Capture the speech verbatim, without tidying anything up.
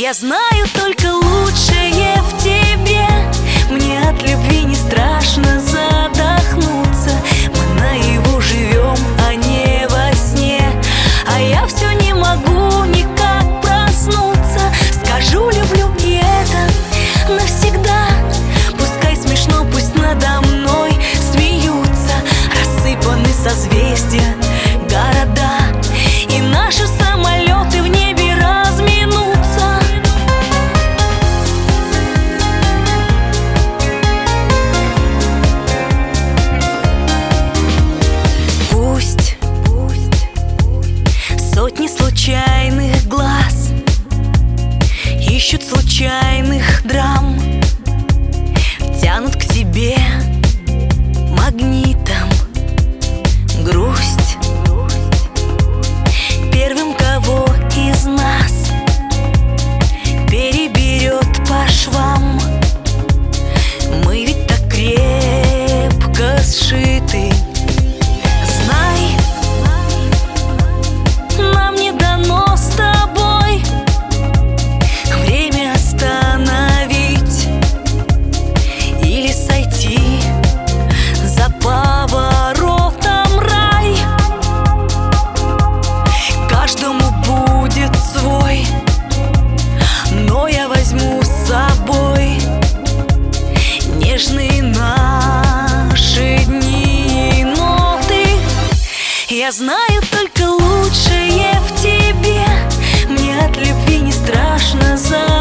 Я знаю только лучшее в тебе. Мне от любви не страшно задохнуться. Мы наяву живем, а не во сне. А я все не могу никак проснуться. Скажу люблю, и это навсегда. Пускай смешно, пусть надо мной смеются. Рассыпаны созвездия, города, и наши самолеты в небе разминутся. Пусть, пусть сотни случайных глаз ищут случайных драм, тянут к тебе магнитом. Грусть первым, кого из нас переберет по швам. Мы ведь так крепко сшиты. Знай, нам не дано с тобой время остановить или сойти за поворотом рай. Каждому будет свой, но я возьму с собой нежные наши дни. Но ты, я знаю только лучшее в тебе. Мне от любви не страшно за